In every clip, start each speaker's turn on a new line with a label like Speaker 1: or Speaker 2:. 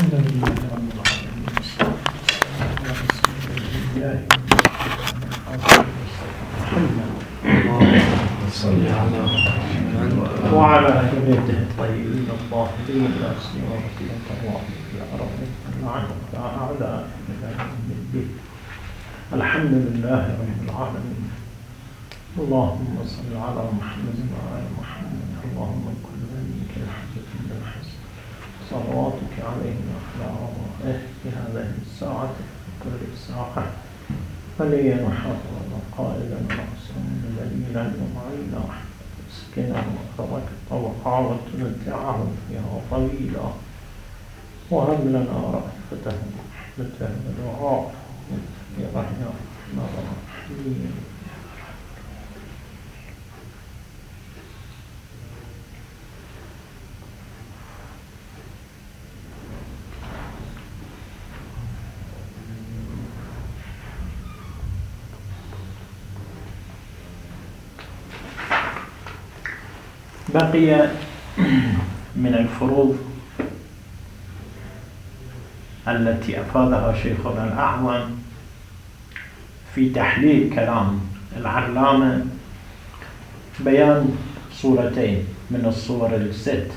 Speaker 1: الحمد لله رب العالمين وعلى أهل بيته الطيبين الطاهرين لا سيما الله يا رب عنهم أعداء الدين. الحمد لله رب العالمين. اللهم صل على محمد وعلى محمد. اللهم كل وليك الحجة بن حسن صلواتك عليه وعلى أعضائه في هذه الساعة كل ساعة وليا وحافظا قائلا رأسا دليلا ومعينا سكنا وبركة وقعوة متعه فيها طويلا وهب لنا رأفته ورحمته ودعاءه يا رحمة الرحيم. بقي من الفروض التي أفادها شيخنا الأعظم في تحليل كلام العلامة بيان صورتين من الصور الست،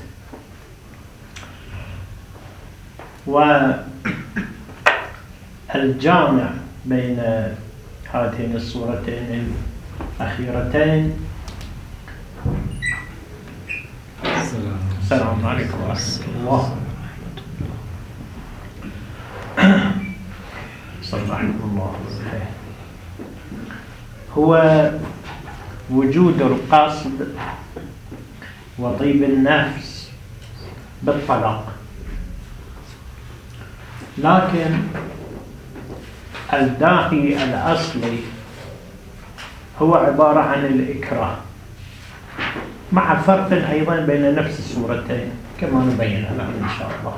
Speaker 1: والجامع بين هاتين الصورتين الأخيرتين. السلام عليكم ورحمة الله. صلى الله عليه. هو وجود القصد وطيب النفس بالطلاق، لكن الداعي الأصلي هو عبارة عن الإكراه، مع فرق أيضا بين نفس الصورتين كما نبين الآن إن شاء الله.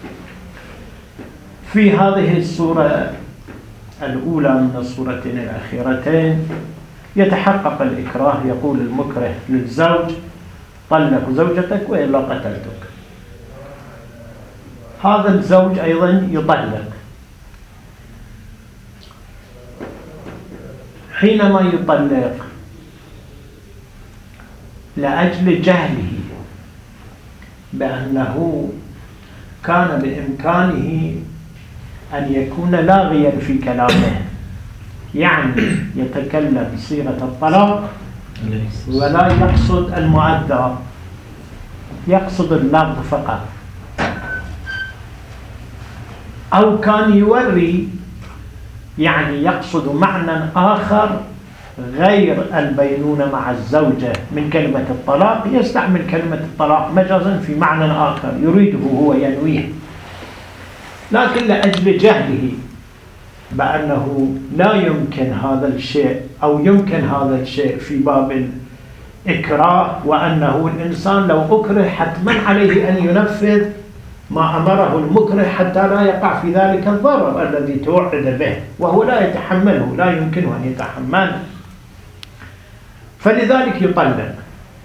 Speaker 1: في هذه الصورة الأولى من الصورتين الأخيرتين يتحقق الإكراه. يقول المكره للزوج: طلق زوجتك وإلا قتلتك. هذا الزوج أيضا يطلق. حينما يطلق لأجل جهله بأنه كان بإمكانه أن يكون لاغيا في كلامه، يعني يتكلم بصيغة الطلاق ولا يقصد المؤدى، يقصد اللفظ فقط، أو كان يوري يعني يقصد معنى آخر غير البينونة مع الزوجة من كلمة الطلاق، يستعمل كلمة الطلاق مجازا في معنى آخر يريده هو ينويه، لكن لأجل جهله بأنه لا يمكن هذا الشيء أو يمكن هذا الشيء في باب الإكراه، وأنه الإنسان لو أكره حتما عليه أن ينفذ ما أمره المكره حتى لا يقع في ذلك الضرر الذي توعد به وهو لا يتحمله، لا يمكنه أن يتحمله، فلذلك يطلق.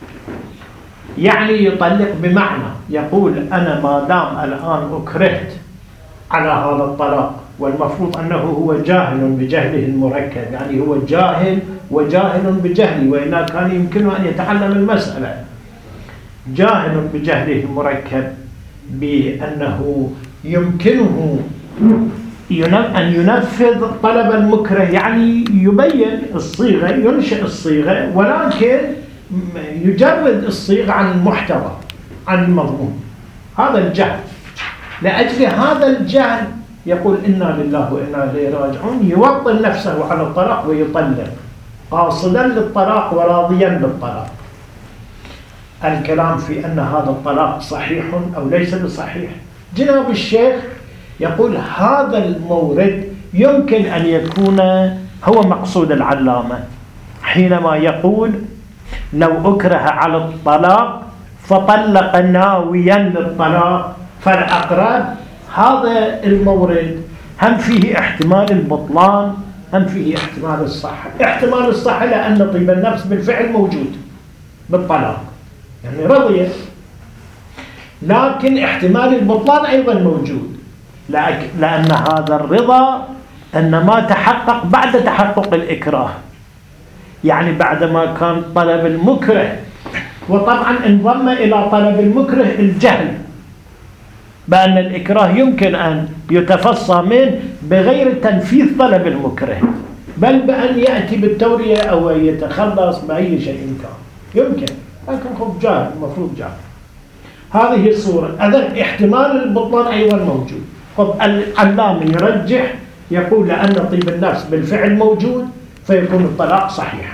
Speaker 1: يعني يطلق بمعنى يقول: أنا ما دام الآن أكرهت على هذا الطلاق، والمفروض أنه هو جاهل بجهله المركب، يعني هو جاهل وجاهل بجهله، وإلا كان يمكنه أن يتعلم المسألة. جاهل بجهله المركب بأنه يمكنه أن ينفذ طلب المكره، يعني يبين الصيغة، ينشئ الصيغة، ولكن يجرد الصيغة عن المحتوى، عن المضمون. هذا الجهل. لأجل هذا الجهل يقول: إنا لله وإنا إليه راجعون، يوطن نفسه على الطلاق ويطلق قاصدا للطلاق وراضيا بالطلاق. الكلام في أن هذا الطلاق صحيح أو ليس بصحيح، جناب الشيخ يقول هذا المورد يمكن أن يكون هو مقصود العلامة حينما يقول: لو أكره على الطلاق فطلق ناويا للطلاق فالأقرب. هذا المورد هم فيه احتمال البطلان هم فيه احتمال الصحة. احتمال الصحة لأن طيب النفس بالفعل موجود بالطلاق، يعني رضي، لكن احتمال البطلان أيضا موجود، لأن هذا الرضا إنما تحقق بعد تحقق الإكراه، يعني بعدما كان طلب المكره، وطبعا انضم إلى طلب المكره الجهل بأن الإكراه يمكن أن يتفصى منه بغير تنفيذ طلب المكره، بل بأن يأتي بالتورية أو يتخلص بأي شيء كان يمكن، لكن خب جاهل، المفروض جاهل. هذه الصورة. أذن احتمال البطلان أيضا موجود. خب العلامة يرجح، يقول لأن طيب النفس بالفعل موجود فيكون الطلاق صحيحا.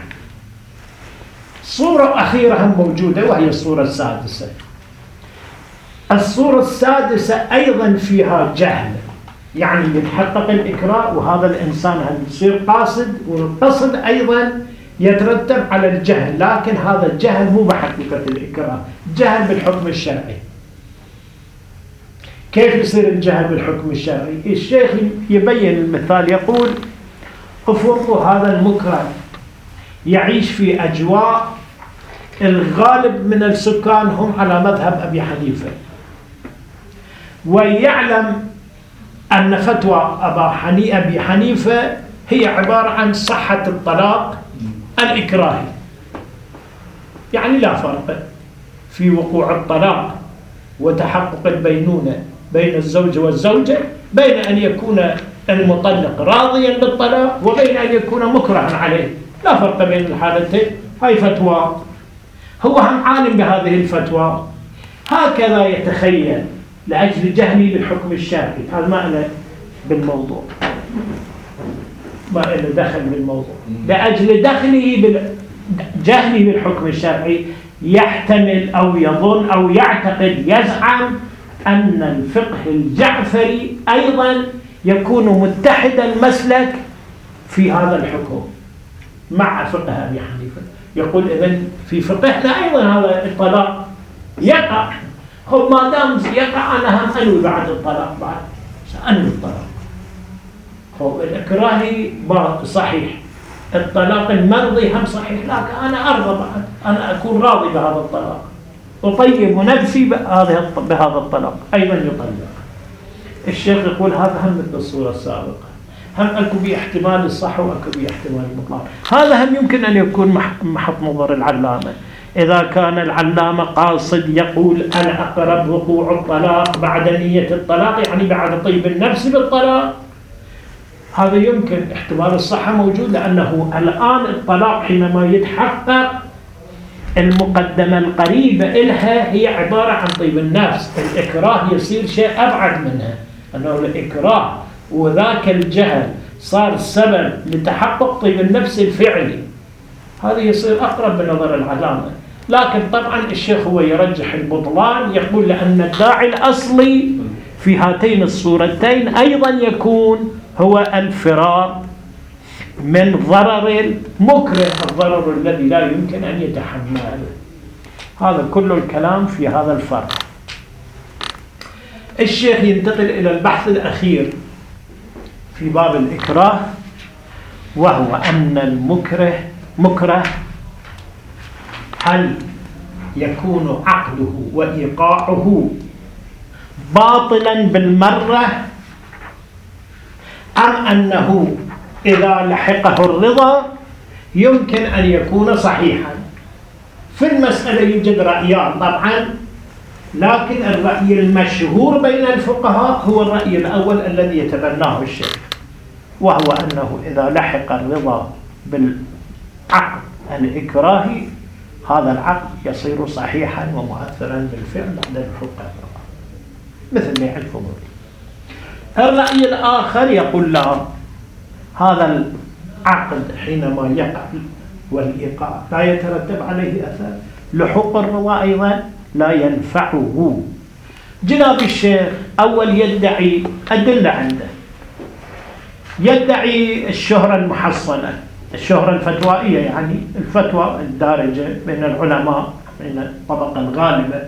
Speaker 1: صورة أخيرة هم موجودة وهي الصورة السادسة. الصورة السادسة أيضا فيها جهل، يعني يتحقق الإكراه وهذا الإنسان هم يصير قاصد، والقصد أيضا يترتب على الجهل، لكن هذا الجهل مو بحقيقة الإكراه، جهل بالحكم الشرعي. كيف يصير الجهل بالحكم الشرعي؟ الشيخ يبين المثال، يقول افرضوا هذا المكره يعيش في أجواء الغالب من السكان هم على مذهب أبي حنيفة، ويعلم أن فتوى أبي حنيفة هي عبارة عن صحة الطلاق الإكراهي، يعني لا فرق في وقوع الطلاق وتحقق البينونة بين الزوج والزوجة بين أن يكون المطلق راضيا بالطلاق وبين أن يكون مكرها عليه، لا فرق بين الحالتين. هاي فتوى، هو هم عالم بهذه الفتوى، هكذا يتخيل لأجل جهلي بالحكم الشرعي. هذا ما له بالموضوع، ما له دخل بالموضوع، لأجل جهلي بالحكم الشرعي يحتمل أو يظن أو يعتقد يزعم أن الفقه الجعفري أيضا يكون متحد المسلك في هذا الحكم مع فقه أبي حنيفة. يقول إذن في فقهنا أيضا هذا الطلاق يقع، هو ما دام يقع أنا هم أنوي بعد الطلاق، بعد سأنوي الطلاق. هو الإكراهي صحيح، الطلاق المرضي هم صحيح، لكن أنا أرضى بعد، أنا أكون راضي بهذا الطلاق، أطيب نفسي بهذا الطلاق أيضا يطلق. الشيخ يقول هذا هم مثل الصورة السابقة، هم أكو باحتمال الصح وأكو باحتمال البطلان. هذا هم يمكن أن يكون محط نظر العلامة. إذا كان العلامة قاصد يقول الأقرب وقوع الطلاق بعد نية الطلاق، يعني بعد طيب النفس بالطلاق، هذا يمكن احتمال الصحة موجود، لأنه الآن الطلاق حينما يتحقق المقدمة القريبة إلها هي عبارة عن طيب النفس، الإكراه يصير شيء أبعد منها، أنه الإكراه وذاك الجهل صار سبب لتحقق طيب النفس الفعلي، هذا يصير أقرب بنظر العلامة. لكن طبعا الشيخ هو يرجح البطلان، يقول لأن الداعي الأصلي في هاتين الصورتين أيضا يكون هو الفرار من ضرر المكره، الضرر الذي لا يمكن أن يتحمله. هذا كل الكلام في هذا الفرق. الشيخ ينتقل إلى البحث الأخير في باب الإكراه، وهو أن المكره هل يكون عقده وإيقاعه باطلا بالمرة، أم أنه إذا لحقه الرضا يمكن أن يكون صحيحا. في المسألة يوجد رأيان طبعا، لكن الرأي المشهور بين الفقهاء هو الرأي الأول الذي يتبناه الشيخ، وهو أنه إذا لحق الرضا بالعقد الإكراهي هذا العقد يصير صحيحا ومؤثرا بالفعل بعد الحقوق الرضا، مثل ما يعرفون. الرأي الآخر يقول لا، هذا العقد حينما يقع والإيقاع لا يترتب عليه أثر، لحوق الرضا أيضا لا ينفعه. جناب الشيخ أول يدعي أدلة عنده، يدعي الشهرة المحصنة، الشهرة الفتوائية، يعني الفتوى الدارجة بين العلماء من الطبقة الغالبة.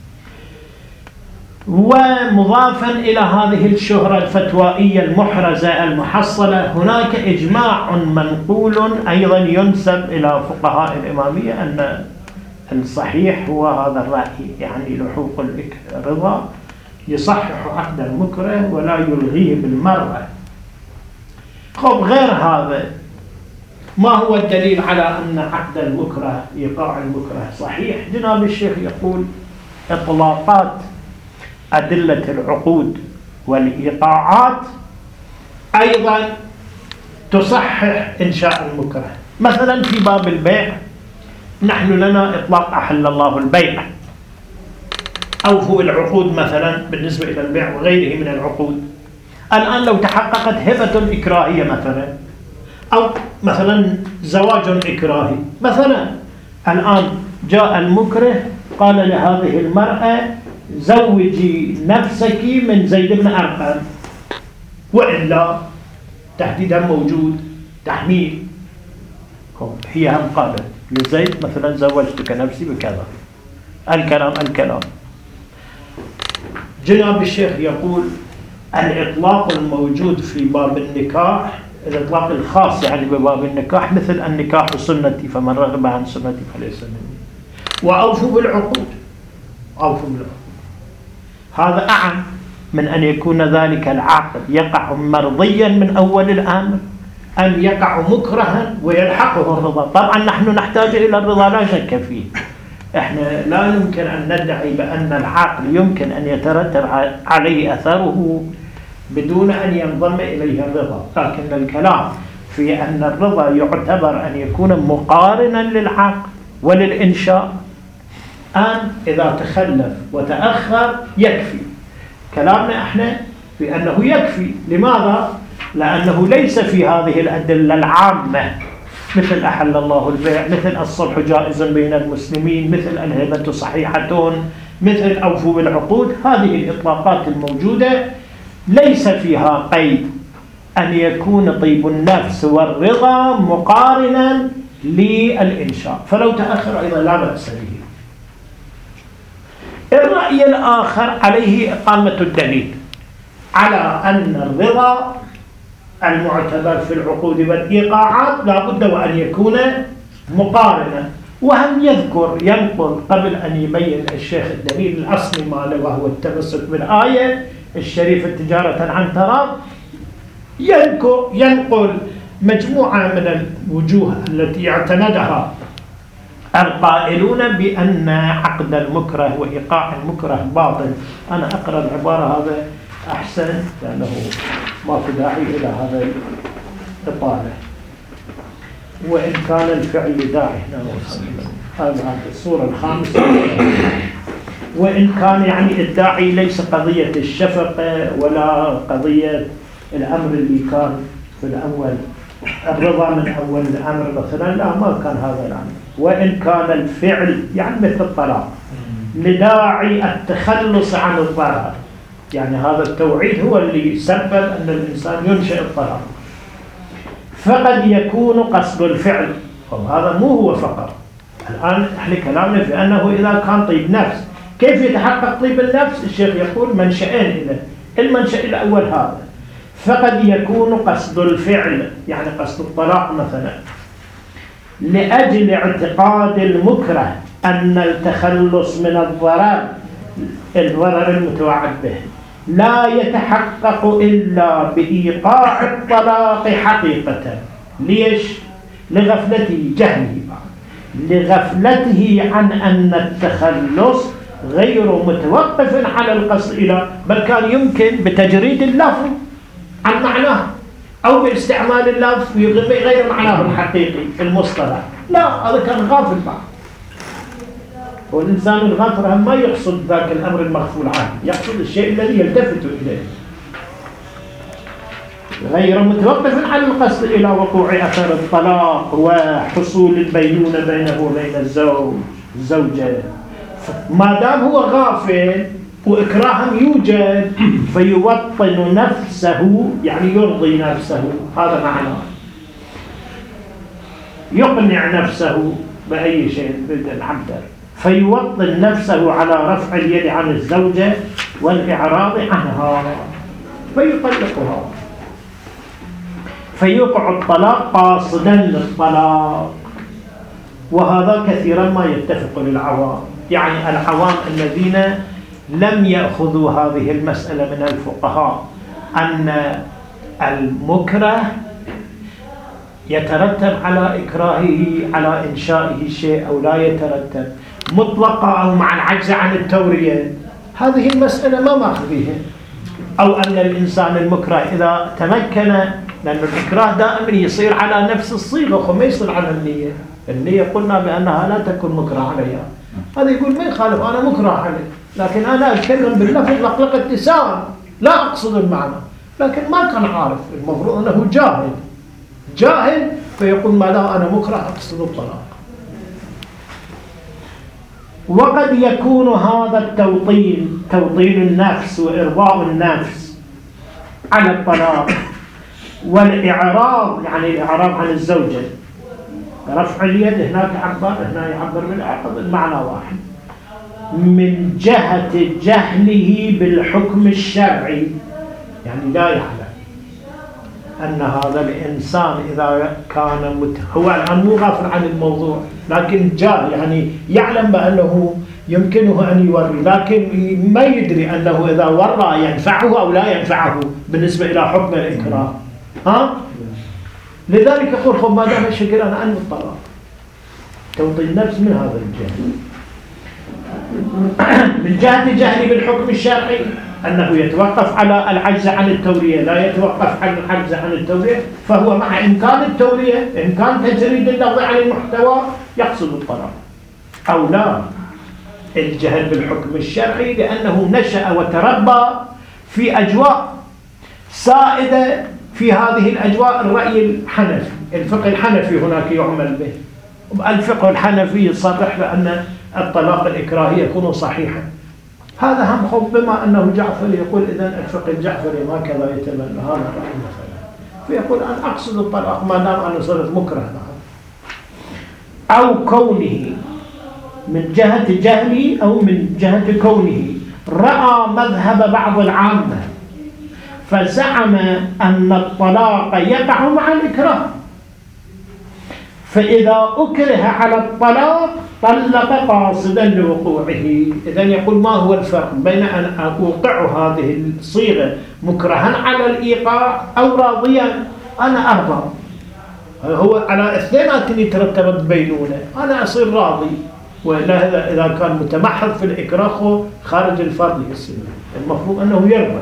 Speaker 1: ومضافا إلى هذه الشهرة الفتوائية المحرزة المحصلة هناك إجماع منقول أيضا ينسب إلى فقهاء الإمامية أن الصحيح هو هذا الرأي، يعني لحوق الرضا يصحح عقد المكره ولا يلغيه بالمرة. خب غير هذا، ما هو الدليل على أن عقد المكره إيقاع المكره صحيح؟ جناب الشيخ يقول إطلاقات أدلة العقود والإيقاعات أيضا تصحح إنشاء المكره. مثلا في باب البيع نحن لنا إطلاق أحل الله البيع، أوفوا العقود مثلا بالنسبة إلى البيع وغيره من العقود. الآن لو تحققت هبة إكراهية مثلا، أو مثلا زواج إكراهي مثلا، الآن جاء المكره قال لهذه المرأة زوجي نفسك من زيد بن أرقم، وإلا تهديدها موجود، تحميل. هي هم قالت لزيد مثلا زوجتك نفسي بكذا، الكلام. جناب الشيخ يقول الإطلاق الموجود في باب النكاح، الإطلاق الخاص يعني بباب النكاح، مثل النكاح سنتي فمن رغب عن سنتي فليس مني، وأوفوا بالعقود، أوفوا بالعقود. هذا أعم من أن يكون ذلك العقد يقع مرضيا من أول الأمر، أن يقع مكرها ويلحقه الرضا. طبعا نحن نحتاج إلى الرضا لا شك فيه، احنا لا يمكن أن ندعي بأن العقل يمكن أن يترتب عليه أثره بدون أن ينضم إليه الرضا، لكن الكلام في أن الرضا يعتبر أن يكون مقارنا للعقل وللإنشاء. إذا تخلف وتأخر يكفي. كلامنا احنا في أنه يكفي. لماذا؟ لأنه ليس في هذه الأدلة العامة مثل أحل الله البيع، مثل الصلح جائز بين المسلمين، مثل الهبة صحيحة، مثل أوفوا بالعقود. هذه الإطلاقات الموجودة ليس فيها قيد أن يكون طيب النفس والرضا مقارنا للإنشاء، فلو تأخر أيضا لا بأس به. الرأي الآخر عليه إقامة الدليل على أن الرضا المعتبر في العقود والإيقاعات لا بد وأن يكون مقارنا. وهم ينقل قبل أن يبين الشيخ الدليل الأصلي ماله وهو التمسك بالآية الشريفة تجارة عن تراض، ينقل مجموعة من الوجوه التي اعتمدها القائلون بأن عقد المكره وإيقاع المكره باطل. أنا أقرأ العبارة هذا أحسن لأنه ما في داعي إلى هذا الإطالة. وإن كان الفعل داعي، هذا الصورة الخامسة. وإن كان يعني الداعي ليس قضية الشفقة ولا قضية الأمر اللي كان في الأول، الرضا من أول الأمر مثلا، لا ما كان هذا الأمر. وإن كان الفعل يعني مثل الطلاق لداعي التخلص عن الضرر، يعني هذا التوعيد هو اللي سبب أن الإنسان ينشئ الطلاق، فقد يكون قصد الفعل. هذا مو هو فقط. الآن احنا كلامنا في أنه إذا كان طيب نفس، كيف يتحقق طيب النفس؟ الشيخ يقول منشأين إليه. المنشأ الأول هذا، فقد يكون قصد الفعل يعني قصد الطلاق مثلا لأجل اعتقاد المكره أن التخلص من الضرر المتوعد به لا يتحقق إلا بإيقاع الطلاق حقيقة. ليش؟ لغفلته، جهله، لغفلته عن أن التخلص غير متوقف على القصد إلى، بل كان يمكن بتجريد اللفظ عن معناه أو باستعمال اللفظ غير معناه الحقيقي المصطلح. لا، هذا كان غافل بعض. والإنسان الغافل ما يقصد ذاك الأمر المغفول عنه، يقصد الشيء الذي يلتفت إليه، غير متوقف على القصد إلى وقوع أثر الطلاق وحصول البينونة بينه وبين الزوجة. ما دام هو غافل وإكراهم يوجد فيوطن نفسه، يعني يرضي نفسه، هذا معناه يقنع نفسه بأي شيء بالعبد، فيوطن نفسه على رفع اليد عن الزوجة والإعراض عنها فيطلقها، فيوقع الطلاق قاصدا للطلاق. وهذا كثيرا ما يتفق للعوام، يعني العوام الذين لم يأخذوا هذه المسألة من الفقهاء أن المكره يترتب على إكراهه على إنشائه شيء أو لا يترتب مطلقة أو مع العجز عن التورية. هذه المسألة ما ماخذيها. أو أن الإنسان المكره إذا تمكن، لأن الإكراه دائما يصير على نفس الصيغة وما يصير على النية. النية قلنا بأنها لا تكون مكره عليها. هذا يقول ما يخالف أنا مكره عليه، لكن أنا أتكلم باللفظ لقلق اتسام لا أقصد المعنى، لكن ما كان عارف. المفروض أنه جاهل فيقول ما لا أنا مكره أقصد الطلاق. وقد يكون هذا توطين النفس وإرضاء النفس على الطلاق والإعراض، يعني الإعراض عن الزوجة. رفع اليد هناك هنا يعبر بالعقد، المعنى واحد، من جهة جهله بالحكم الشرعي، يعني لا يعلم أن هذا الإنسان إذا كان هو الآن مو غافل عن الموضوع، لكن يعني يعلم بأنه يمكنه أن يوري، لكن ما يدري أنه إذا ورى ينفعه أو لا ينفعه بالنسبة إلى حكم الإكراه. لذلك يقول خب ما دام الشكل أنا أنوي الطلاق. توطين النفس من هذا الجهل. من جهة جهلي بالحكم الشرعي أنه يتوقف على العجز عن التورية، لا يتوقف على العجز عن التورية، فهو مع إمكان التورية، إمكان تجريد اللفظ عن المحتوى يقصد الطلاق. أو لا، الجهل بالحكم الشرعي لأنه نشأ وتربى في أجواء سائدة، في هذه الأجواء الرأي الحنفي، الفقه الحنفي هناك يعمل به. الفقه الحنفي يصرح بأن الطلاق الإكراهي يكون صحيحا. هذا هم خوف، بما أنه جعفري يقول إذن الفقه الجعفري ما كذا يتبنى هذا الرأي مثلا، فيقول أنا أقصد الطلاق ما دام أنا صرت مكره. أو كونه من جهة جهلي أو من جهة كونه رأى مذهب بعض العامة فزعم أن الطلاق يقع مع الإكراه، فإذا أكره على الطلاق طلق قاصدا لوقوعه. إذن يقول ما هو الفرق بين أن أوقع هذه الصيغة مكرها على الإيقاع أو راضيا؟ أنا أرضى، هو على اثنين يترتب بينونة، أنا أصير راضي. وإلا إذا كان متمحض في الإكراه خارج الفرض يصير، المفروض أنه يرضى.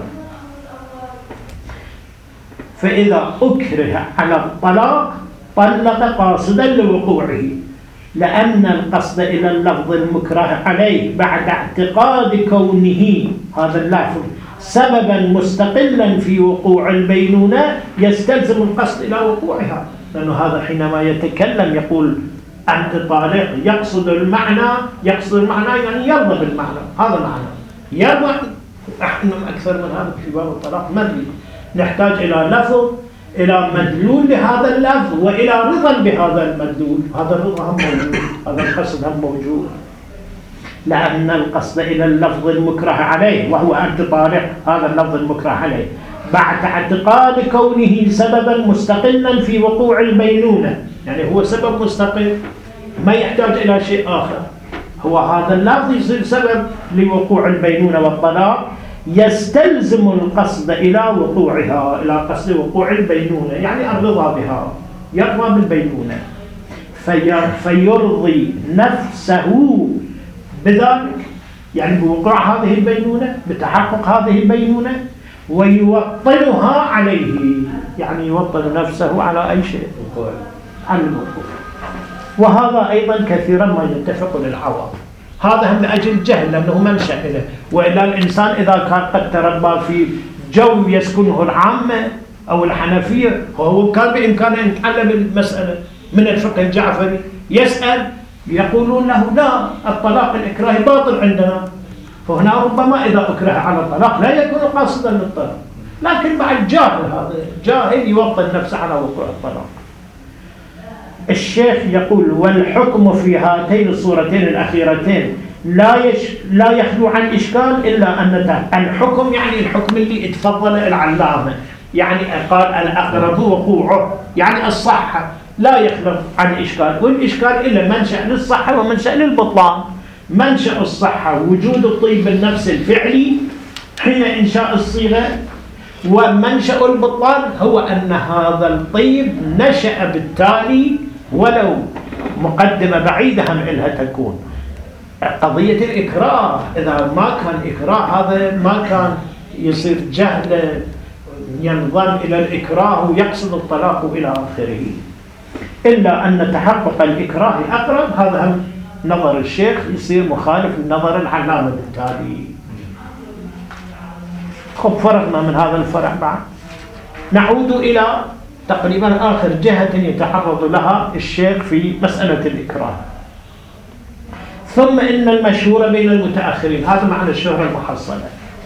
Speaker 1: فإذا أكره على الطلاق طلق قاصدا لوقوعه، لأن القصد إلى اللفظ المكره عليه بعد اعتقاد كونه هذا اللفظ سببا مستقلا في وقوع البينونة يستلزم القصد إلى وقوعها. لأنه هذا حينما يتكلم يقول أنت طالق، يقصد المعنى يعني يرضى بالمعنى، هذا معنى يرضى. نحن أكثر من هذا في باب الطلاق مدري، نحتاج إلى لفظ، إلى مدلول لهذا اللفظ، وإلى رضا بهذا المدلول. هذا الرضا هم موجود، هذا القصد هم موجود، لأن القصد إلى اللفظ المكره عليه وهو أنت طالق، هذا اللفظ المكره عليه بعد اعتقاد كونه سببا مستقلا في وقوع البينونة، يعني هو سبب مستقل ما يحتاج إلى شيء آخر، هو هذا اللفظ يصير سبب لوقوع البينونة والطلاق، يستلزم القصد إلى وقوعها، إلى قصد وقوع البينونة، يعني الرضا بها، يرضى بالبينونة، فيرضي نفسه بذلك، يعني بوقوع هذه البينونة، بتحقق هذه البينونة، ويوطنها عليه، يعني يوطن نفسه على أي شيء، على الوقوع. وهذا أيضا كثيرا ما يتفق للعوام، هذا هم لأجل جهل، لأنه منشأ له. وإلا الإنسان إذا كان قد تربى في جو يسكنه العامة أو الحنفية، هو كان بإمكانه أن يتعلم المسألة من الفقه الجعفري، يسأل، يقولون له لا، الطلاق الإكراهي باطل عندنا، فهنا ربما إذا أكره على الطلاق لا يكون قاصدا للطلاق، لكن مع الجاهل، هذا جاهل يوطن نفسه على وقوع الطلاق. الشيخ يقول والحكم في هاتين الصورتين الأخيرتين لا يخلو عن إشكال، إلا أن الحكم يعني الحكم اللي اتفضل العلامة، يعني قال الأقرب وقوعه، يعني الصحة لا يخلو عن إشكال، والإشكال إلا منشأ للصحة ومنشأ للبطلان. منشأ الصحة وجود الطيب النفس الفعلي حين إنشاء الصيغة، ومنشأ البطلان هو أن هذا الطيب نشأ بالتالي ولو مقدمة بعيدة هم إلها تكون. قضية الإكراه إذا ما كان إكراه هذا ما كان يصير جهل ينضم إلى الإكراه ويقصد الطلاق إلى آخره، إلا أن تحقق الإكراه أقرب. هذا هم نظر الشيخ يصير مخالف لنظر العلامة بالتالي. خب فرقنا من هذا الفرع بعد، نعود إلى تقريبا آخر جهة يتعرض لها الشيخ في مسألة الإكراه. ثم إن المشهور بين المتأخرين، هذا معنى الشهرة المحصلة،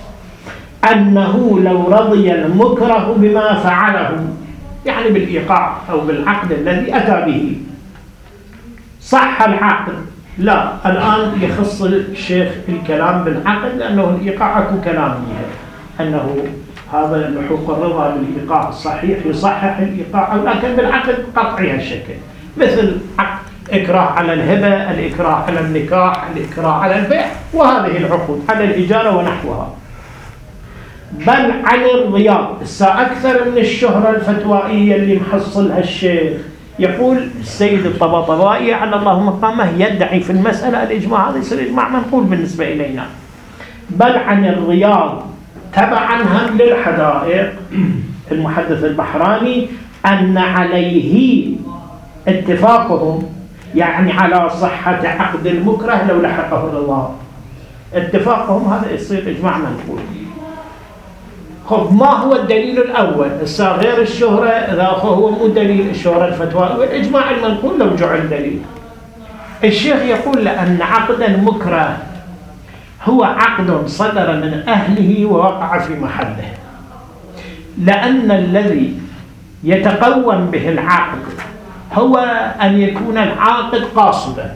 Speaker 1: أنه لو رضي المكره بما فعله، يعني بالإيقاع أو بالعقد الذي أتى به، صح العقد. لا، الآن يخص الشيخ الكلام بالعقد لأنه الإيقاع أكو كلام فيها، أنه هذا لحوق الرضا بالإيقاع الصحيح يصحح الإيقاع، لكن بالعقد قطعي هالشكل، مثل إكراه على الهبة، الإكراه على النكاح، الإكراه على البيع، وهذه العقود على الإجارة ونحوها. بل عن الرياض أكثر من الشهرة الفتوائية اللي محصلها الشيخ. يقول السيد الطباطبائي على الله مقامه يدعي في المسألة الإجماع، هذا يصير إجماع منقول بالنسبة إلينا. بل عن الرياض تبعا هم للحدائق المحدث البحراني أن عليه اتفاقهم، يعني على صحة عقد المكره لو لحقه الرضا. اتفاقهم هذا يصير إجماع منقول. خب ما هو الدليل الأول؟ غير الشهرة إذا هو مو دليل الشهرة الفتوى والإجماع المنقول لو جعل دليل. الشيخ يقول لأن عقد المكره هو عقد صدر من أهله ووقع في محله، لأن الذي يتقوم به العقد هو أن يكون العاقد قاصدا.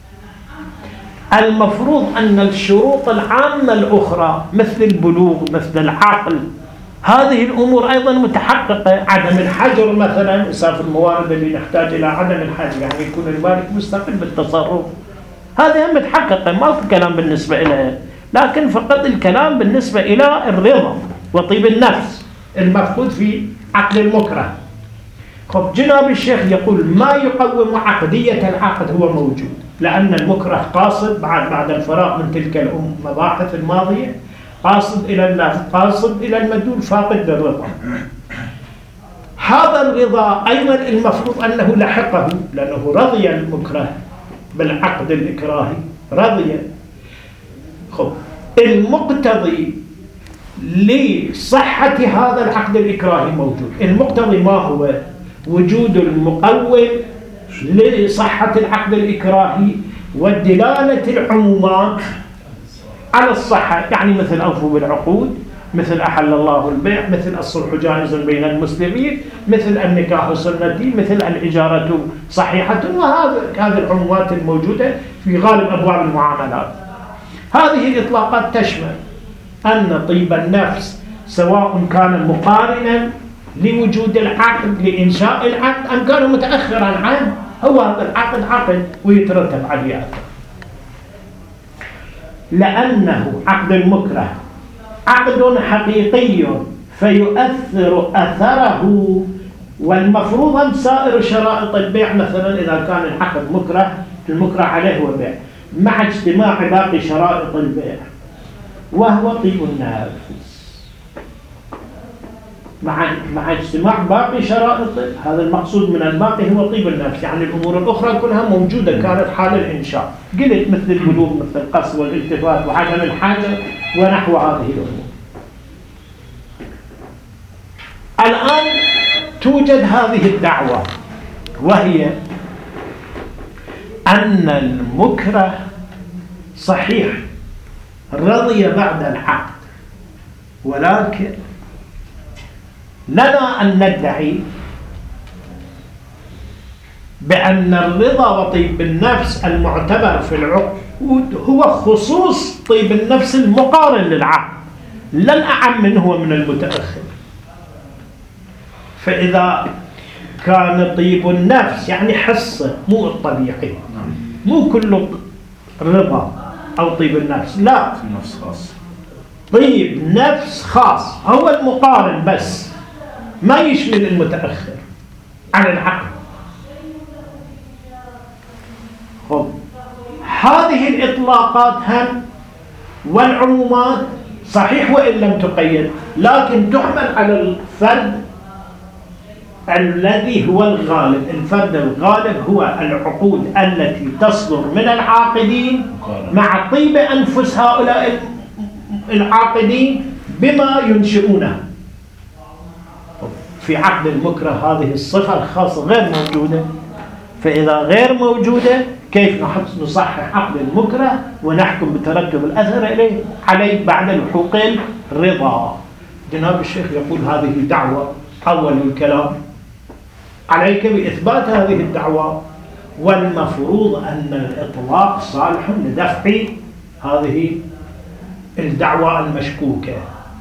Speaker 1: المفروض أن الشروط العامة الأخرى مثل البلوغ مثل العقل هذه الأمور أيضا متحققة. عدم الحجر مثلا، في الموارد اللي نحتاج إلى عدم الحجر يعني يكون المالك مستقل بالتصرف، هذه متحققة، ما في كلام بالنسبة إليها، لكن فقط الكلام بالنسبة إلى الرضا وطيب النفس المفقود في عقد المكره. خب جناب الشيخ يقول ما يقوم عقدية العقد هو موجود، لأن المكره قاصد بعد الفراغ من تلك المباحث الماضية، قاصد إلى اللفظ، قاصد إلى المدلول، فاقد للرضا. هذا الرضا أيضا المفروض أنه لحقه، لأنه رضي المكره بالعقد الإكراهي، رضي. خب المقتضي لصحة هذا العقد الإكراهي موجود. المقتضي ما هو؟ وجود المقوم لصحة العقد الإكراهي والدلالة العمومات على الصحة، يعني مثل أوفوا بالعقود، مثل أحل الله البيع، مثل الصلح جائز بين المسلمين، مثل النكاح سنتي، مثل الإجارة صحيحة، وهذه العمومات الموجودة في غالب أبواب المعاملات. هذه الإطلاقات تشمل أن طيب النفس سواء كان مقارنا لوجود العقد لإنشاء العقد أم كان متأخرا عنه، هو هذا العقد عقد ويترتب عليه أثر، لأنه عقد المكره عقد حقيقي فيؤثر أثره. والمفروض سائر شرائط البيع مثلا إذا كان العقد مكره، المكره عليه هو بيع مع اجتماع باقي شرائط البيع وهو طيب النفس، مع اجتماع باقي شرائط، هذا المقصود من الباقي هو طيب النفس، يعني الأمور الأخرى كلها موجودة كانت حال الإنشاء، قلت مثل البلوغ مثل القصد والالتفات وعدم الحاجة ونحو هذه الأمور. الآن توجد هذه الدعوة، وهي أن المكره صحيح رضي بعد العقد، ولكن لنا أن ندعي بأن الرضا وطيب النفس المعتبر في العقود هو خصوص طيب النفس المقارن للعقد، لا الأعم منه هو من المتأخر. فإذا كان طيب النفس يعني حصة مو الطبيعي، مو كل رضا أو طيب النفس، لا،
Speaker 2: نفس خاص،
Speaker 1: طيب نفس خاص هو المقارن بس، ما يشمل المتأخر عن العقل. خب هذه الإطلاقات هم والعمومات صحيح وإن لم تقيد، لكن تحمل على الفرد الذي هو الغالب. الفرد الغالب هو العقود التي تصدر من العاقدين مع طيب أنفس هؤلاء العاقدين بما ينشئونه. في عقد المكره هذه الصفة الخاصة غير موجودة، فإذا غير موجودة كيف نصحح عقد المكره ونحكم بترتب الأثر عليه بعد لحوق الرضا؟ جناب الشيخ يقول هذه دعوة أول الكلام، عليك بإثبات هذه الدعوة، والمفروض أن الإطلاق صالح لدفع هذه الدعوة المشكوكة.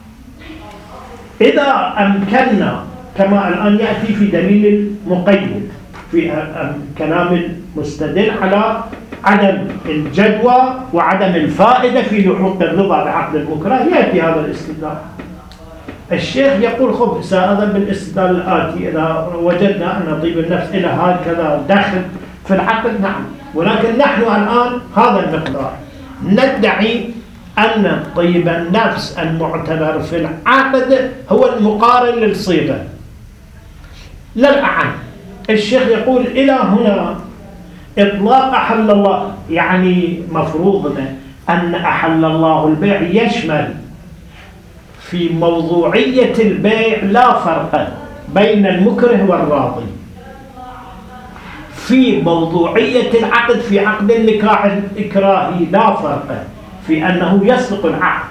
Speaker 1: إذا أمكننا كما الآن يأتي في دليل المقيد في كلام المستدل على عدم الجدوى وعدم الفائدة في لحوق الرضا بعقد المكره، يأتي هذا الاستدلال. الشيخ يقول خب سأذهب بالاستدلال الآتي، إذا وجدنا أن طيب النفس إلى هكذا دخل في العقد نعم، ولكن نحن الآن هذا المقدار ندعي أن طيب النفس المعتبر في العقد هو المقارن للصيغة لا الأعم. الشيخ يقول إلى هنا إطلاق أحل الله، يعني مفروضنا أن أحل الله البيع يشمل في موضوعية البيع لا فرق بين المكره والراضي، في موضوعية العقد في عقد النكاح الإكراهي لا فرق في أنه يسبق العقد،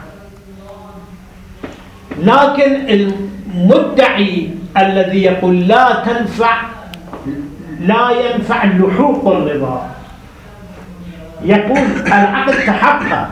Speaker 1: لكن المدعي الذي يقول لا ينفع لحوق الرضا يقول العقد تحقق،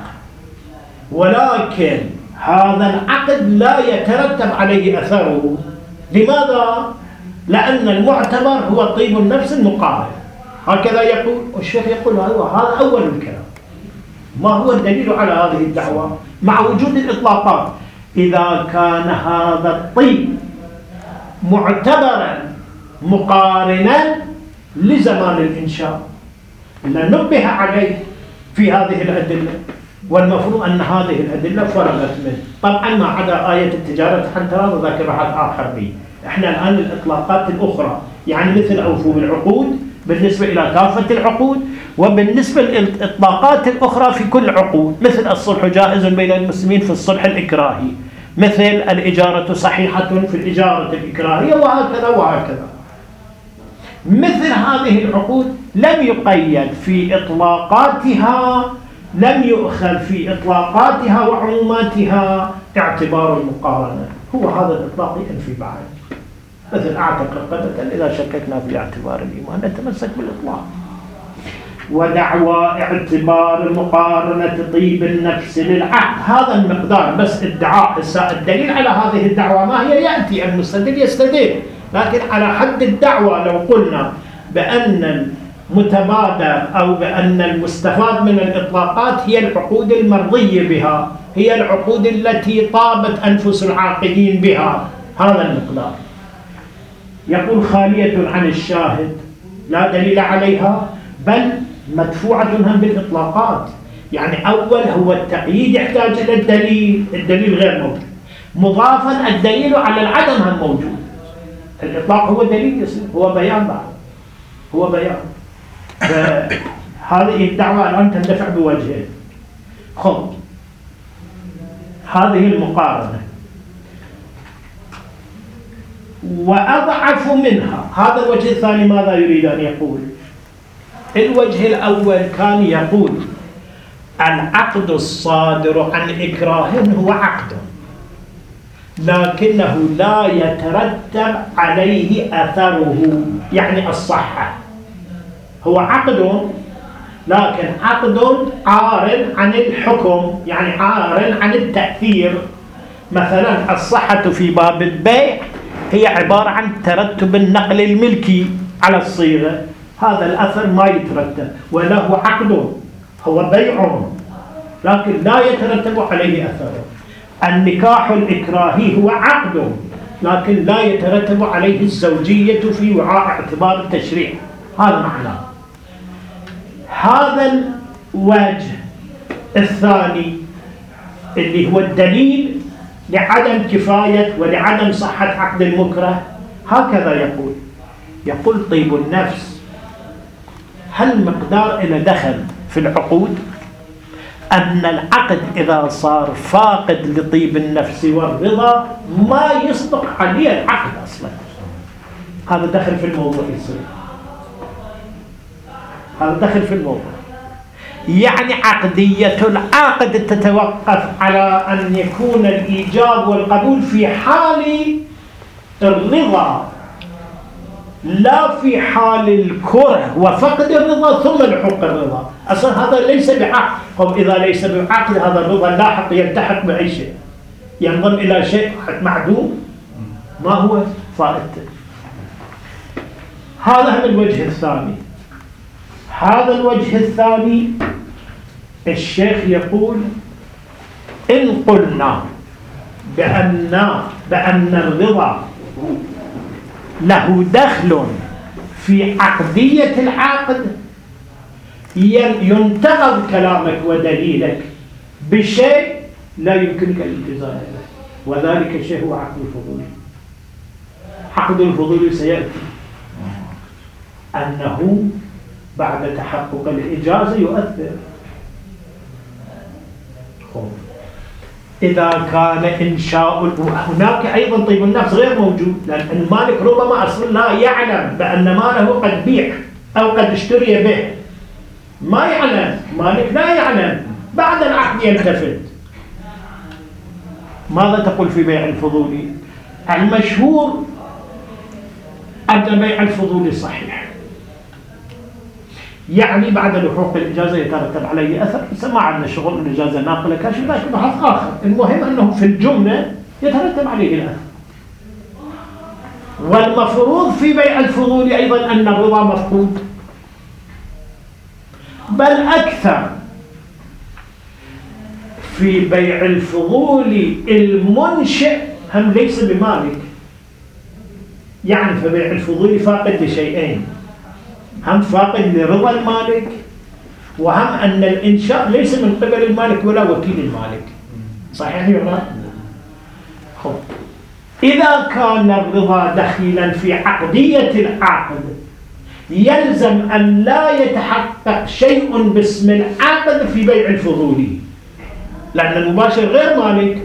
Speaker 1: ولكن هذا العقد لا يترتب عليه أثره. لماذا؟ لأن المعتبر هو طيب النفس المقارن، هكذا يقول الشيخ. يقول هذا أول الكلام. ما هو الدليل على هذه الدعوة مع وجود الإطلاقات؟ إذا كان هذا الطيب معتبرا مقارنا لزمان الإنشاء لنبه عليه في هذه الأدلة، والمفروض أن هذه الأدلة فرغت منه. طبعا ما عدا آية التجارة عن تراض ذاك بحث آخر به. احنا الآن الإطلاقات الأخرى يعني مثل أوفوا بالعقود بالنسبة إلى كافة العقود، وبالنسبة للإطلاقات الأخرى في كل عقود، مثل الصلح جائز بين المسلمين في الصلح الإكراهي، مثل الإجارة صحيحة في الإجارة الإكراهية، وهكذا وهكذا. مثل هذه العقود لم يقيد في إطلاقاتها، لم يؤخذ في إطلاقاتها وعموماتها اعتبار المقارنة. هو هذا الإطلاق ينفي بعد، مثل أعتق رقبة إذا شككنا في اعتبار الإيمان نتمسك بالإطلاق. ودعوى اعتبار المقارنة طيب النفس للعقد هذا المقدار بس ادعاء. الدليل على هذه الدعوة ما هي؟ يأتي المستدل يستدل، لكن على حد الدعوة لو قلنا بأن المتبادر أو بأن المستفاد من الإطلاقات هي العقود المرضية بها، هي العقود التي طابت أنفس العاقدين بها، هذا المقدار. يقول خالية عن الشاهد لا دليل عليها، بل مدفوعة هم بالإطلاقات. يعني أول هو التقييد يحتاج إلى الدليل، الدليل غير موجود، مضافا الدليل على العدم هم موجود. الإطلاق هو دليل يصير، هو بيان بعد، هو بيان. فهذه الدعوة الآن تندفع بوجهين. خذ هذه المقارنة وأضعف منها. هذا الوجه الثاني ماذا يريد أن يقول؟ الوجه الأول كان يقول العقد الصادر عن إكراه هو عقد، لكنه لا يترتب عليه أثره، يعني الصحة. هو عقد لكن عقد عار عن الحكم، يعني عار عن التأثير. مثلا الصحة في باب البيع هي عبارة عن ترتب النقل الملكي على الصيغة، هذا الأثر ما يترتب، وله عقد هو بيع لكن لا يترتب عليه أثره. النكاح الإكراهي هو عقد لكن لا يترتب عليه الزوجية في وعاء اعتبار التشريع، هذا معناه. هذا الوجه الثاني اللي هو الدليل لعدم كفاية ولعدم صحة عقد المكره هكذا يقول طيب النفس هل مقدار إلى دخل في العقود؟ أن العقد إذا صار فاقد لطيب النفس والرضا ما يصدق عليه العقد أصلا. هذا دخل في الموضوع يصير، هذا دخل في الموضوع. يعني عقدية العقد تتوقف على أن يكون الإيجاب والقبول في حال الرضا لا في حال الكره وفقد الرضا ثم لحوق الرضا. أصلا هذا ليس بعقد. إذا ليس بعقد هذا الرضا لاحق يلتحق بأي شيء، ينضم إلى شيء معدوم ما هو فائدته. هذا هو الوجه الثاني. هذا الوجه الثاني الشيخ يقول إن قلنا بأن الرضا له دخل في عقدية العقد ينتقض كلامك ودليلك بشيء لا يمكنك الالتزام به، وذلك الشيء هو عقد الفضولي. عقد الفضولي سيأتي أنه بعد تحقق الإجازة يؤثر. إذا كان إنشاء هناك أيضا طيب النفس غير موجود، لأن المالك ربما أصلا لا يعلم بأن ماله قد بيع أو قد اشتري به، ما يعلم، مالك لا يعلم، بعد العقد يلتفت. ماذا تقول في بيع الفضولي؟ المشهور أن بيع الفضولي صحيح، يعني بعد لحوق الإجازة يترتب عليه أثر، بس ما عندنا شغل الإجازة ناقلة كاشف، ذاك بحث آخر. المهم أنه في الجملة يترتب عليه الأثر. والمفروض في بيع الفضولي أيضا أن الرضا مفقود، بل أكثر في بيع الفضولي المنشئ هم ليس بمالك. يعني في بيع الفضولي فاقد لشيئين، هم فاقد لرضا المالك، وهم أن الإنشاء ليس من قبل المالك ولا وكيل المالك. صحيح ولا لا؟ إذا كان الرضا دخيلا في عقدية العقد يلزم أن لا يتحقق شيء باسم العقد في بيع الفضولي، لأن المباشر غير مالك.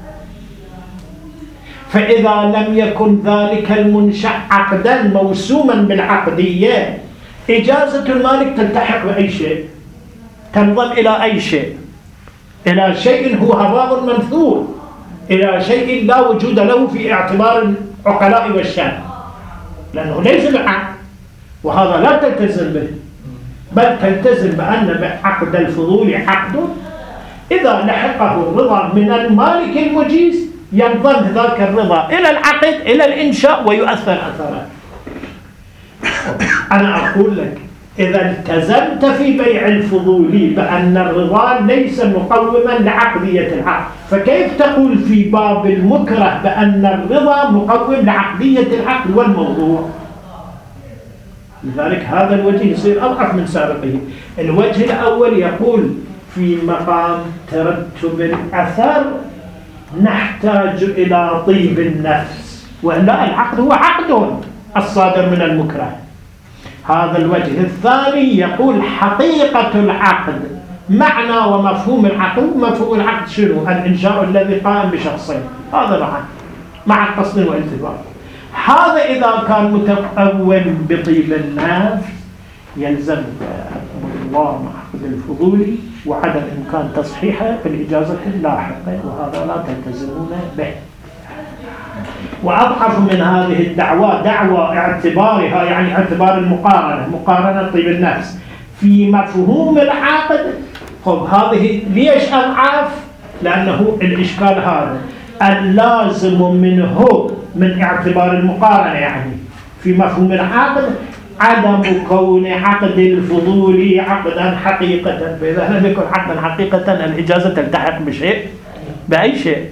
Speaker 1: فإذا لم يكن ذلك المنشأ عقدا موسوما بالعقدية، إجازة المالك تلتحق بأي شيء، تنضم إلى أي شيء، إلى شيء هو هباء منثور، إلى شيء لا وجود له في اعتبار العقلاء والشان، لأنه ليس بعقد، وهذا لا تلتزم به، بل تلتزم بأن عقد الفضول عقد إذا لحقه الرضا من المالك المجيز ينضم ذاك الرضا إلى العقد إلى الإنشاء ويؤثر أثره. أنا أقول لك إذا التزمت في بيع الفضولي بأن الرضا ليس مقوما لعقدية العقد، فكيف تقول في باب المكره بأن الرضا مقوم لعقدية العقد والموضوع؟ لذلك هذا الوجه يصير أضعف من سابقه. الوجه الأول يقول في مقام ترتب الأثر نحتاج إلى طيب النفس، وإلا العقد هو عقد الصادر من المكره. هذا الوجه الثاني يقول حقيقة العقد، معنى ومفهوم العقد. مفهوم العقد شنو؟ الإنشاء الذي قائم بشخصين، هذا العقد مع قصد والتفاق. هذا إذا كان متقوم بطيب النفس يلزم الله عقد الفضولي وعدم إمكان تصحيحه بالإجازة اللاحقة، وهذا لا تلتزمون به. وأضعف من هذه الدعوة دعوة اعتبارها، يعني اعتبار المقارنة، مقارنة طيب النفس في مفهوم العقد. هذه ليش أضعف؟ لأنه الإشكال هذا اللازم منه من اعتبار المقارنة، يعني في مفهوم العقد عدم كون عقد الفضول عقدا حقيقة، فإذا لم يكن عقدا حقيقة الإجازة تلتحق بشيء بأي شيء.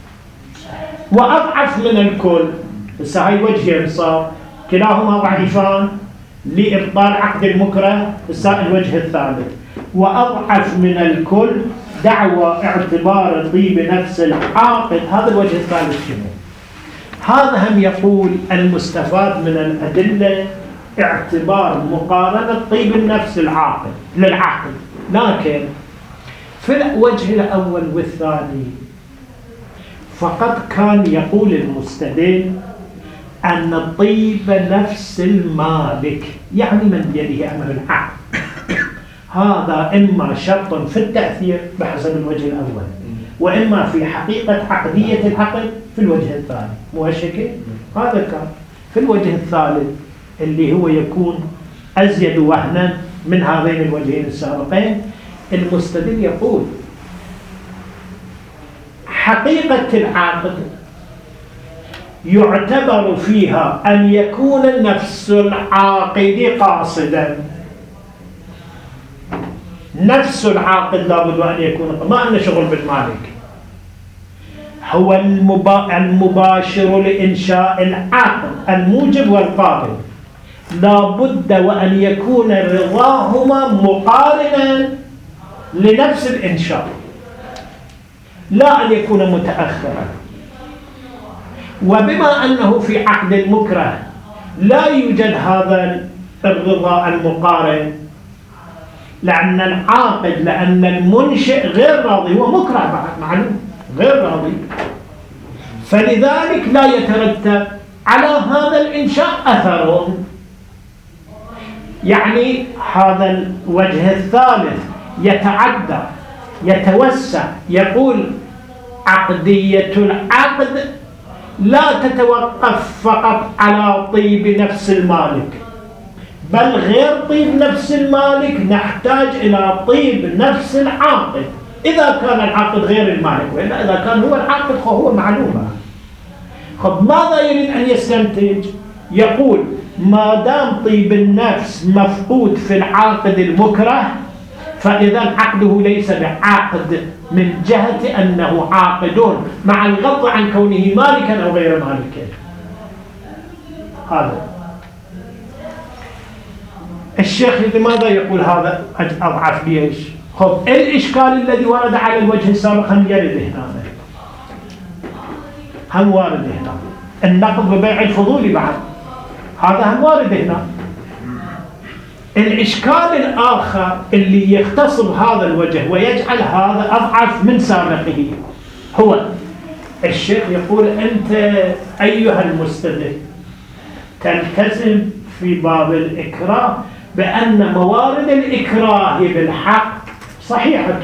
Speaker 1: وأضعف من الكل، بس هاي وجهين صار كلاهما ضعيفان لإبطال عقد المكره، بس الوجه الثالث وأضعف من الكل دعوى اعتبار طيب نفس العاقد. هذا الوجه الثالث شنو؟ هذا هم يقول المستفاد من الأدلة اعتبار مقارنة طيب النفس العاقد للعاقد، لكن في الوجه الأول والثاني فقد كان يقول المستدل أن طيب نفس المالك يعني من بيده أمر العقد، هذا إما شرط في التأثير بحسب الوجه الأول، وإما في حقيقة عقدية العقد في الوجه الثاني. مو هالشكل؟ هذا كان في الوجه الثالث اللي هو يكون أزيد وهنا من هذين الوجهين السابقين. المستدل يقول حقيقة العقد يعتبر فيها أن يكون نفس العاقد قاصدا. نفس العاقد لابد أن يكون، ما أنه شغل بالمالك، هو المباشر لإنشاء العقد الموجب والقابل، لابد وأن يكون رضاهما مقارنا لنفس الإنشاء، لا أن يكون متأخرا. وبما أنه في عقد المكره لا يوجد هذا الرضا المقارن، لأن العاقد لأن المنشئ غير راضي، هو مكره بعد معلوم غير راضي، فلذلك لا يترتب على هذا الإنشاء أثر. يعني هذا الوجه الثالث يتعدى يتوسع، يقول عقدية العقد لا تتوقف فقط على طيب نفس المالك، بل غير طيب نفس المالك نحتاج إلى طيب نفس العاقد إذا كان العاقد غير المالك، وإلا إذا كان هو العاقد فهو معلومة. خب ماذا يريد أن يستنتج؟ يقول ما دام طيب النفس مفقود في العاقد المكره فإذا عقده ليس بعقد من جهة أنه عاقد مع الغض عن كونه مالكا أو غير مالك. هذا الشيخ لماذا يقول هذا أضعف ليش؟ خب الإشكال الذي ورد على الوجه السابق هم يرد هنا، هم وارد هنا النقض ببيع الفضول بعد، هذا هم وارد هنا. الإشكال الآخر اللي يختصر هذا الوجه ويجعل هذا أضعف من سابقه هو الشيخ يقول أنت أيها المستدل تلتزم في باب الإكراه بأن موارد الإكراه بالحق صحيحة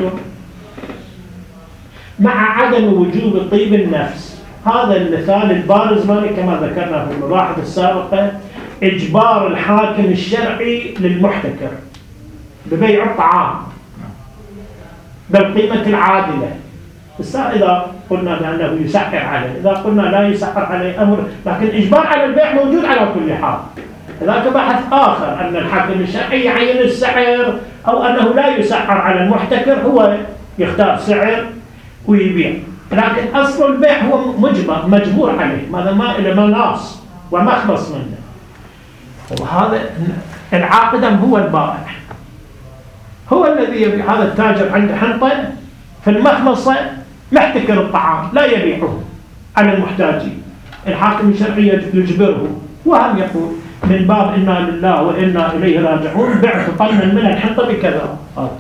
Speaker 1: مع عدم وجوب طيب النفس. هذا المثال البارز كما ذكرنا في المباحث السابقة، إجبار الحاكم الشرعي للمحتكر ببيع الطعام بالقيمة العادلة. إذا قلنا بأنه يسعر عليه، إذا قلنا لا يسعر عليه أمر، لكن إجبار على البيع موجود على كل حال. هذاك بحث آخر أن الحاكم الشرعي يعين السعر أو أنه لا يسعر على المحتكر، هو يختار سعر ويبيع، لكن أصل البيع هو مجبور عليه، ماذا ما إلى مناص ومخلص منه. وهذا العاقد هو البائع، هو الذي يبيع. هذا التاجر عنده حنطة في المخلصة محتكر الطعام لا يبيعه على المحتاجين، الحاكم الشرعي يجبره، وهم يقول من باب إنا لله وإنا إليه راجعون بعت طنا من الحنطة بكذا.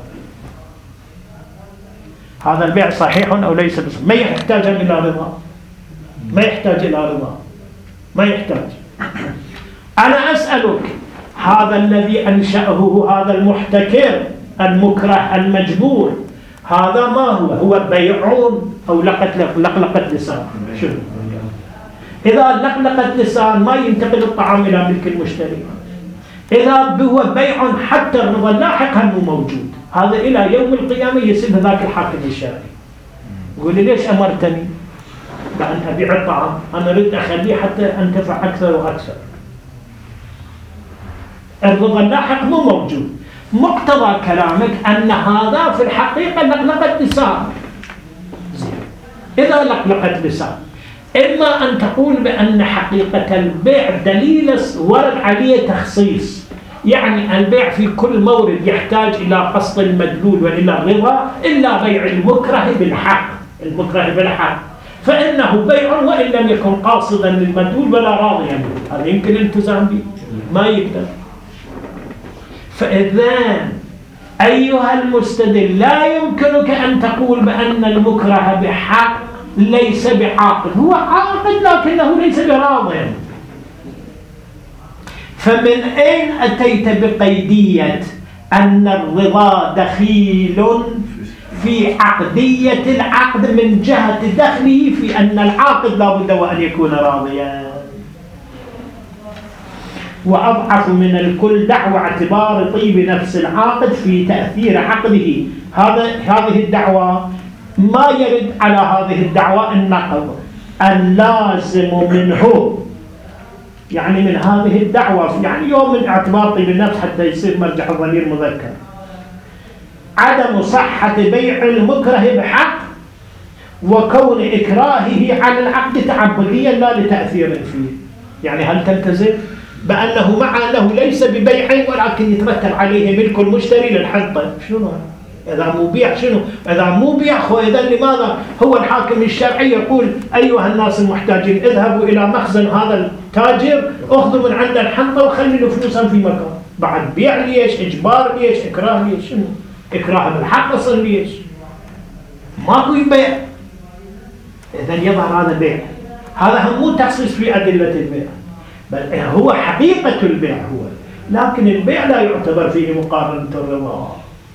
Speaker 1: هذا البيع صحيح أو ليس بصحيح؟ ما يحتاج إلى رضا، ما يحتاج إلى رضا، ما يحتاج. أنا أسألك هذا الذي أنشأه هذا المحتكر المكره المجبور، هذا ما هو بيعون أو لقلقة لسان؟ شو إذا لقلقة لسان ما ينتقل الطعام إلى ملك المشتري، إذا هو بيع حتى الرضا اللاحق هم موجود، هذا إلى يوم القيامة يسب ذاك الحاكم الشرعي، يقول لي ليش أمرتني بأن أبيع الطعام؟ أنا أريد أخليه حتى أنتفع أكثر وأكثر. الرضا اللاحق مو موجود. مقتضى كلامك أن هذا في الحقيقة لقلقة لسان. إذا لقلقة لسان إما أن تقول بأن حقيقة البيع دليل ورد عليه تخصيص، يعني البيع في كل مورد يحتاج إلى قصد المدلول وإلى الرضا إلا بيع المكره بالحق. المكره بالحق فإنه بيع وإن لم يكن قاصدا للمدلول ولا راضيا به. هذا يمكن الالتزام به؟ ما يقدر. فإذا أيها المستدل لا يمكنك أن تقول بأن المكره بحق ليس بعاقل، هو عاقل لكنه ليس براض. فمن أين أتيت بقيدية أن الرضا دخيل في عقدية العقد من جهة دخله في أن العاقد لا بد وأن يكون راضيا؟ وأضعف من الكل دعوى اعتبار طيب نفس العاقد في تأثير عقده. هذه الدعوة ما يرد على هذه الدعوة النقض. اللازم منه يعني من هذه الدعوة، يعني يوم من اعتبار طيب النفس حتى يصير مرجع الضمير مذكر، عدم صحة بيع المكره بحق وكون إكراهه على العقد تعبديا لا لتأثير فيه. يعني هل تلتزم بأنه مع أنه ليس ببيع ولكن يترتب عليه ملك المشتري للحنطة؟ شنو إذا مو بيع؟ شنو إذا مو بيع؟ إذا لماذا هو الحاكم الشرعي يقول أيها الناس المحتاجين اذهبوا إلى مخزن هذا التاجر اخذوا من عند الحنطة وخلوا فلوسا في مكان؟ بعد بيع ليش؟ إجبار ليش؟ إكراه ليش؟ شنو إكراه بالحق أصل ليش؟ ماكو بيع. إذا يظهر هذا بيع. هذا مو تخصيص في أدلة البيع، بل هو حقيقة البيع هو، لكن البيع لا يعتبر فيه مقارنة الرضا.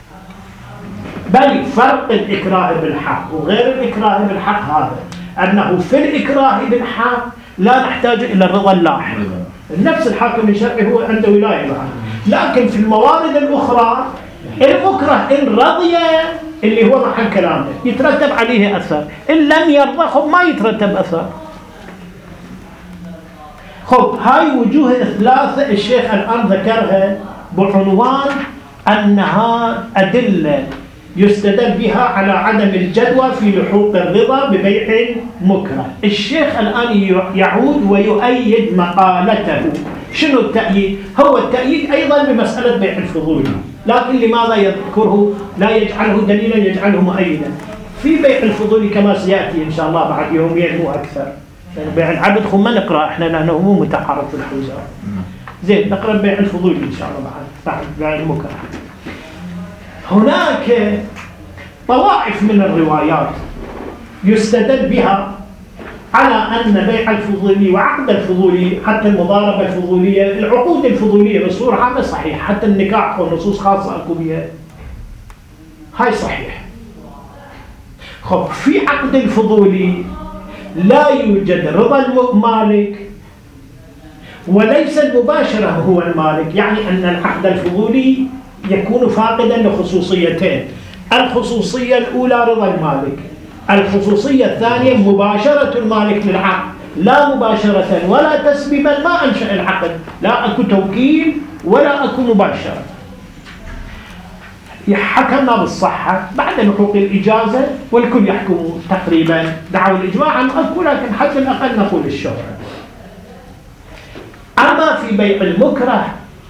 Speaker 1: بل فرق الإكراه بالحق وغير الإكراه بالحق هذا أنه في الإكراه بالحق لا نحتاج إلى الرضا اللاحق. نفس الحاكم الشرعي هو عنده ولاية عنه. لكن في الموارد الأخرى المكره إن رضي اللي هو محل كلامه يترتب عليه أثر، إن لم يرضى ما يترتب أثر. هاي وجوه الثلاثة الشيخ الآن ذكرها بعنوان أنها أدلة يستدل بها على عدم الجدوى في لحوق الرضا ببيع مكره. الشيخ الآن يعود ويؤيد مقالته. شنو التأييد؟ هو التأييد أيضا بمسألة بيع الفضولي، لكن لماذا يذكره لا يجعله دليلا يجعله مؤيدا؟ في بيع الفضولي كما سيأتي إن شاء الله بعد يومين مو أكثر. بيع العبد ما نقرأ احنا لأنه مو متحرك في الحوزة. زين نقرأ بيع الفضولي إن شاء الله بعد بيع المكره. هناك طوائف من الروايات يستدل بها على أن بيع الفضولي وعقد الفضولي حتى المضاربة الفضولية العقود الفضولية بصورة عامة صحيح، حتى النكاح ونصوص خاصة أكو بها هاي صحيح. في عقد الفضولي لا يوجد رضا المالك وليس المباشرة هو المالك، يعني أن العقد الفضولي يكون فاقدا لخصوصيتين. الخصوصية الأولى رضا المالك، الخصوصية الثانية مباشرة المالك للعقد، لا مباشرة ولا تسبيبا ما أنشأ العقد، لا أكو توكيل ولا أكو مباشرة. حكمنا بالصحة بعد لحوق الإجازة والكل يحكم تقريبا دعوا الإجماع عن أكو، لكن حتى الأقل نقول الشرع. أما في بيع المكره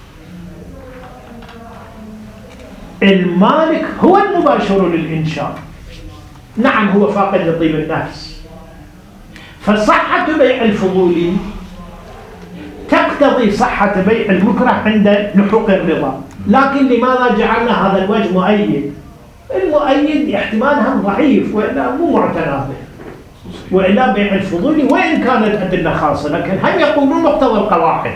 Speaker 1: المالك هو المباشر للإنشاء، نعم هو فاقد لطيب النفس، فصحة بيع الفضولي تقتضي صحة بيع المكره عند لحوق الرضا. لكن لماذا جعلنا هذا الوجه مؤيد؟ المؤيد احتمالها ضعيف وإلا مو معتنى به، وإلا بيع الفضولي وإن كانت أدلة خاصة لكن هم يقولون مقتضى القواعد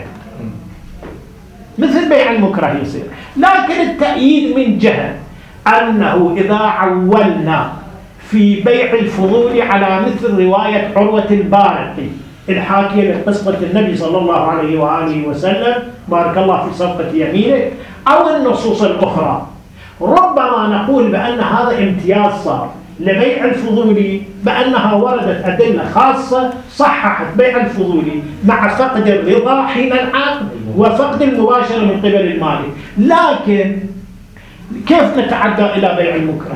Speaker 1: مثل بيع المكره يصير. لكن التأييد من جهة أنه إذا عولنا في بيع الفضول على مثل رواية عروة البارقي الحاكية لقصة النبي صلى الله عليه وآله وسلم بارك الله في صفقة يمينه، أو النصوص الأخرى، ربما نقول بأن هذا امتياز صار، لبيع الفضولي بأنها وردت أدلة خاصة صححت بيع الفضولي مع فقد الرضا حين العقد وفقد المباشرة من قبل المالك. لكن كيف نتعدى إلى بيع المكره؟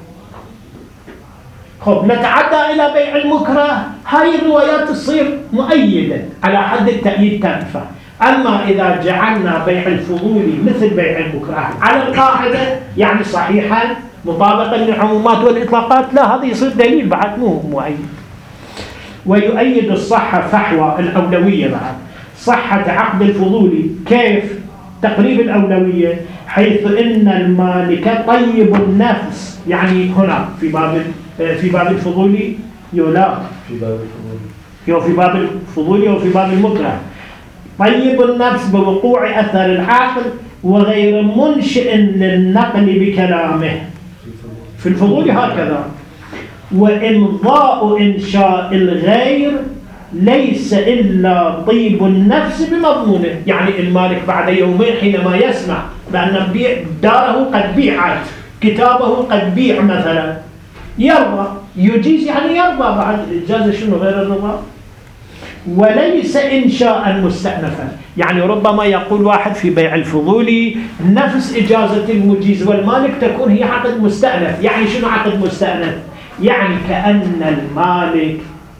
Speaker 1: نتعدى إلى بيع المكره، هاي الروايات تصير مؤيدة على حد التأييد تنفع. أما إذا جعلنا بيع الفضولي مثل بيع المكره على القاعدة يعني صحيحا مطابقا للعمومات والإطلاقات، لا، هذا يصير دليل بعد مو مؤيد. ويؤيد الصحة فحوى الأولوية بعد صحة عقد الفضولي. كيف؟ تقريب الأولوية، حيث إن المالك طيب النفس، يعني هنا في باب الفضولي يولا في باب الفضولي وفي باب المكره طيب النفس بوقوع أثر العقل وغير منشئ للنقل بكلامه. في الفضولي هكذا. وإمضاء إنشاء الغير ليس إلا طيب النفس بمضمونه، يعني المالك بعد يومين حينما يسمع بأن داره قد بيعت، كتابه قد بيع مثلا، يرضى، يجيز يعني يرضى. بعد الإجازة شنو غير الرضا؟ وليس إنشاء مستأنفا، يعني ربما يقول واحد في بيع الفضولي نفس إجازة المجيز والمالك تكون هي عقد مستأنف. يعني شنو عقد مستأنف؟ يعني كأن المالك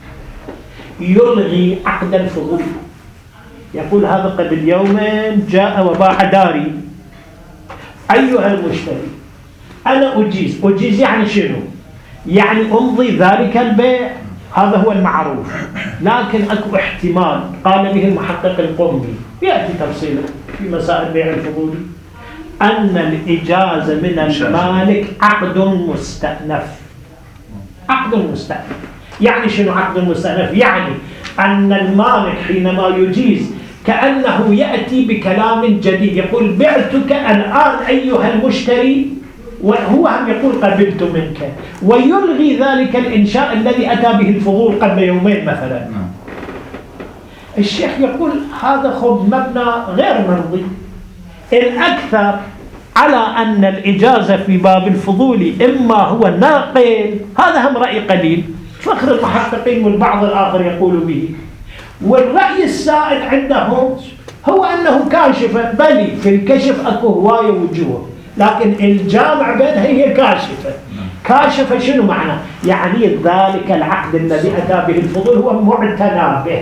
Speaker 1: يلغي عقد الفضولي، يقول هذا قبل يومين جاء وباع داري، أيها المشتري أنا أجيز يعني شنو؟ يعني أمضي ذلك البيع، هذا هو المعروف. لكن أكو احتمال قال به المحقق القمي، يأتي تفصيله في مسائل بيع الفضولي، أن الإجازة من المالك عقد مستأنف. عقد مستأنف يعني شنو عقد مستأنف؟ يعني أن المالك حينما يجيز كأنه يأتي بكلام جديد، يقول بعتك الآن أيها المشتري، وهو هم يقول قبلت منك، ويلغي ذلك الإنشاء الذي أتى به الفضول قبل يومين مثلا. الشيخ يقول هذا مبنى غير مرضي. الأكثر على أن الإجازة في باب الفضول إما هو ناقل، هذا هم رأي قليل، فخر المحققين والبعض الآخر يقول به. والرأي السائد عندهم هو أنه كاشفة، بل في الكشف أكو هواية وجوه، لكن الجامع بينها هي كاشفة. كاشفة شنو معنى؟ يعني ذلك العقد الذي أتى به الفضول هو معتنى به.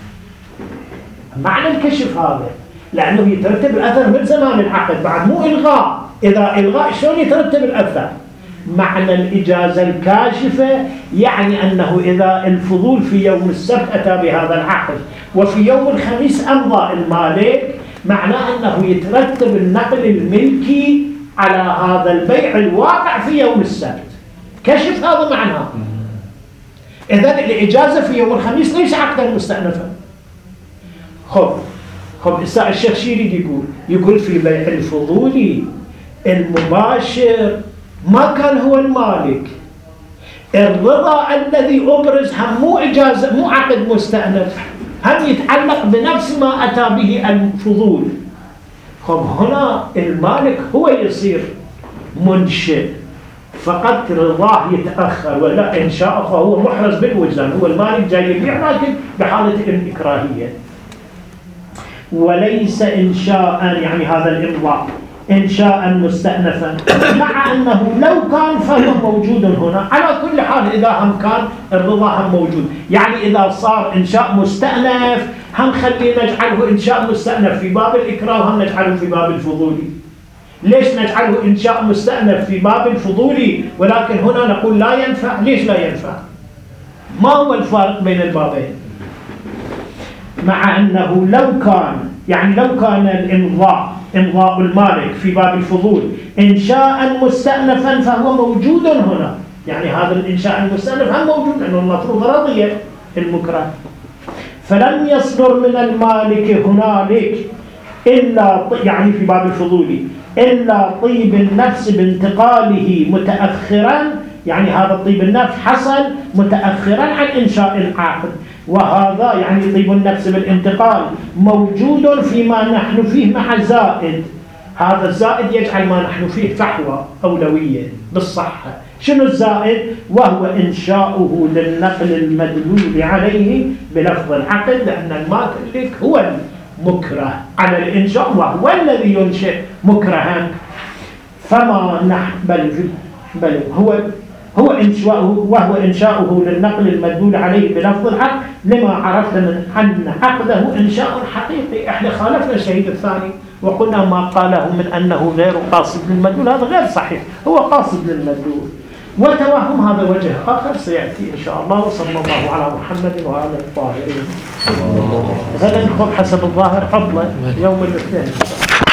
Speaker 1: معنى الكشف هذا لأنه يترتب الأثر من زمان العقد، بعد مو إلغاء. إذا إلغاء شلون يترتب الأثر؟ معنى الإجازة الكاشفة يعني أنه إذا الفضول في يوم السبت أتى بهذا العقد وفي يوم الخميس أمضى المالك، معناه أنه يترتب النقل الملكي على هذا البيع الواقع في يوم السبت. كشف هذا معناه. إذن الإجازة في يوم الخميس ليس عقدا مستأنفا. خب الشيخ شيري يقول في بيع الفضولي المباشر ما كان هو المالك، الرضا الذي أبرز هم مو إجازة، مو عقد مستأنف، هم يتعلق بنفس ما أتى به الفضول. هنا المالك هو يصير منشئ، فقط رضاه يتأخر، ولا إن شاء فهو محرز بالوجدان، هو المالك جاي يبيع لكن بحالة الإكراهية. وليس إنشاء يعني هذا الإمضاء إنشاء مستأنفا، مع أنه لو كان فهو موجود هنا على كل حال. إذا هم كان الرضا هم موجود، يعني إذا صار إنشاء مستأنف هم خلي نجعله إنشاء مستأنف في باب الإكراه وهم نجعله في باب الفضولي. ليش نجعله إنشاء مستأنف في باب الفضولي ولكن هنا نقول لا ينفع؟ ليش لا ينفع؟ ما هو الفارق بين البابين؟ مع أنه لو كان إمضاء المالك في باب الفضول إنشاء مستأنفا فهو موجود هنا، يعني هذا الإنشاء المستأنف هم موجود لأنه المفروض رضي المكره. فلم يصدر من المالك هنالك إلا يعني في باب الفضول إلا طيب النفس بانتقاله متأخرا، يعني هذا الطيب النفس حصل متأخرا عن إنشاء العقد، وهذا يعني طيب النفس بالانتقال موجود فيما نحن فيه مع زائد. هذا الزائد يجعل ما نحن فيه فحوى أولوية بالصحة، شنو الزائد؟ وهو إنشاؤه للنقل المدلول عليه بلفظ العقل، لأن المالك هو المكره على الإنشاء وهو الذي ينشئ مكرها. فما بل هو إنشاؤه، وهو إنشاؤه للنقل المدلول عليه بلفظ الحق، لما عرفت من أن عقده إنشاء حقيقي. إحنا خالفنا الشهيد الثاني وقلنا ما قاله من أنه غير قاصد للمدلول هذا غير صحيح، هو قاصد للمدلول. وتوهم هذا وجه آخر سيأتي إن شاء الله. وصلى الله على محمد وعلى الطاهرين. غدا نخذ حسب الظاهر عطلة يوم الاثنين.